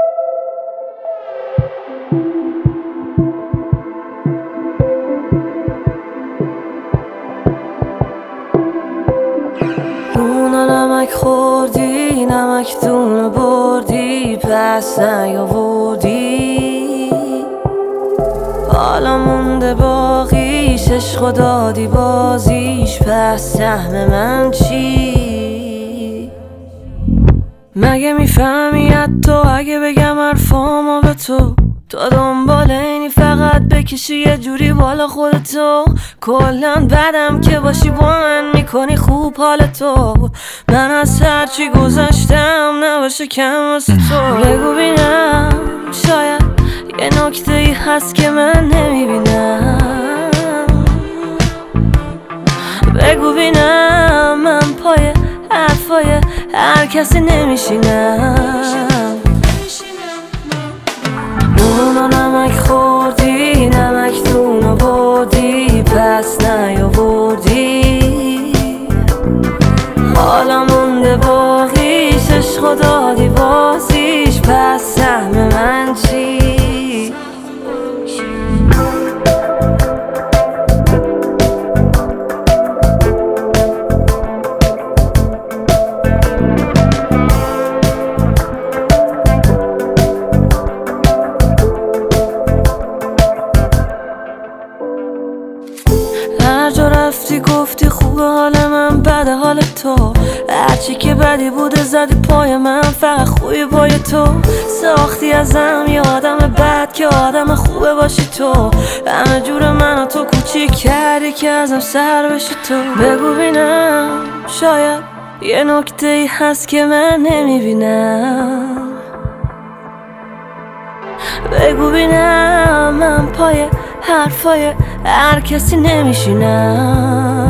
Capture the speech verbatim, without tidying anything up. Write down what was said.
نمک خوردی نمک دونه بردی پس نیاوردی، حالا مونده باقیش عشق دادی بازیش، پس سهم من چی؟ مگه میفهمی حتی اگه بگم حرفامو به تو، تا دنبال اینی فقط بکشی یه جوری بالا خودتو، کلن بدم که باشی با من میکنی خوب حالتو، من از هرچی گذشتم نباشه کم واسه تو. بگو بینم شاید یه نکته ای هست که من نمیبینم، بگو بینم من پای حرفای هر کسی نمیشینم. اونو نمک خوردی نمک دونو بردی پس نیاوردی، حالا مونده باقیش عشق دادی بازیش، پس سهم من چی؟ هر جا رفتی گفتی خوبه حال من بده حال تو، هرچی که بدی بوده زدی پای من، فقط خوبی پای تو، ساختی ازم یه آدم بد که آدم خوبه باشی تو، همه جور منو تو کوچیک کردی که ازم سر بشی تو. بگو بینم شاید یه نکته ای هست که من نمیبینم، بگو بینم من پای حرفای هر کسی نمیشینم.